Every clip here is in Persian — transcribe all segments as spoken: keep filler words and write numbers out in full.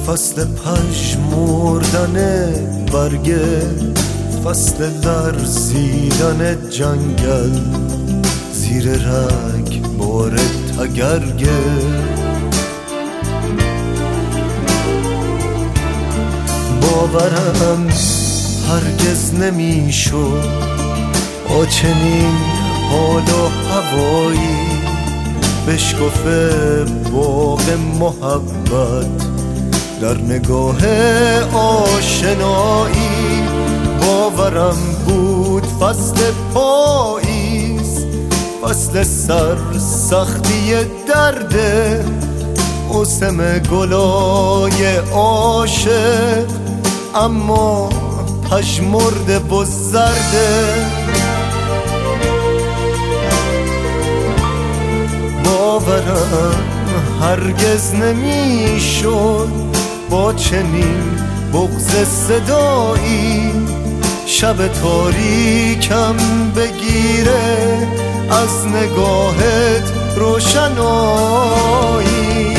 فصل پژمردن برگه، فصل لرزیدن جنگل، زیر رگ بار تگرگه. باورم هرگز نمیشد با چنین حال و هوایی بشکفه باغ محبت در نگاه آشنایی. باورم بود فصل پاییز، فصل سر سختی درده، موسم گلای عاشق، اما پژمرده و زرده. باورم هرگز نمیشد با چنین بغض صدایی شب تاریکم بگیره از نگاهت روشنایی.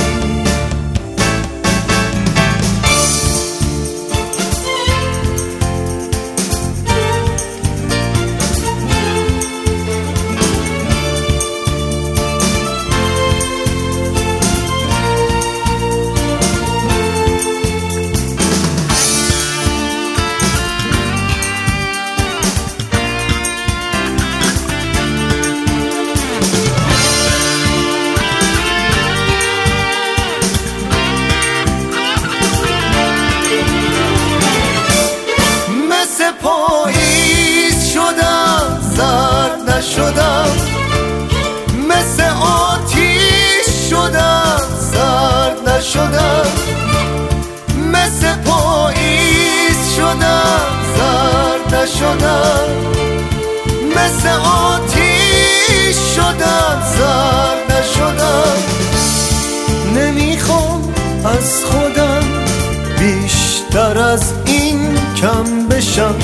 پاییز شدم زرد نشدم، مثل آتیش شدم زرد نشدم، مثل پاییز شدم زرد نشدم، مثل آتیش شدم زرد نشدم. نمیخوام از خودم بیشتر از این کم بشم،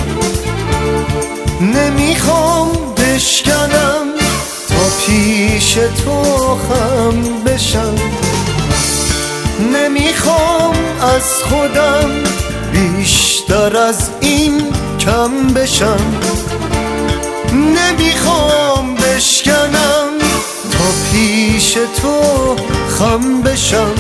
نمیخوام بشکنم تا پیش تو خم بشم، نمیخوام از خودم بیشتر از این کم بشم، نمیخوام بشکنم تا پیش تو خم بشم.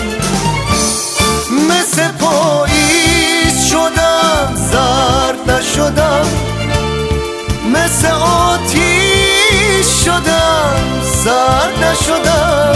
مثل پاییز شدم زرد نشدم، مثل آتیش شدم زرد نشدم.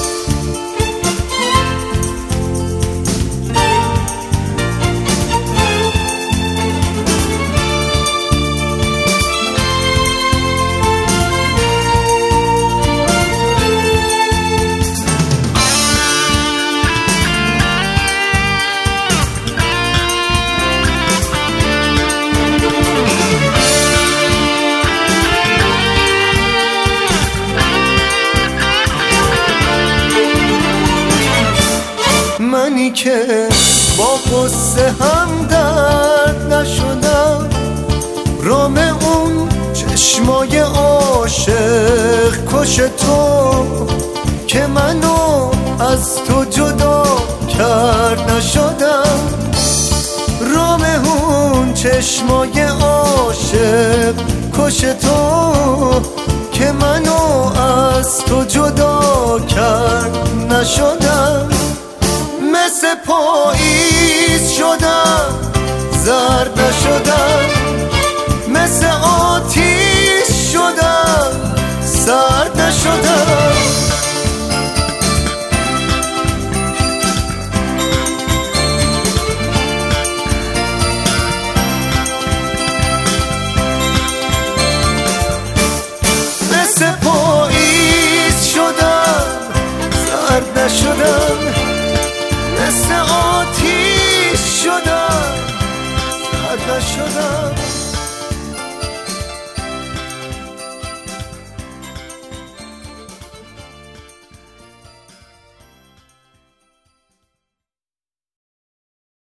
منی که با قصه هم درد نشدم، رام اون چشمای عاشق کش تو که منو از تو جدا کرد نشدم، رام اون چشمای عاشق کش تو که منو از تو جدا کرد نشدم. مثل پاییز شدم زرد نشدم،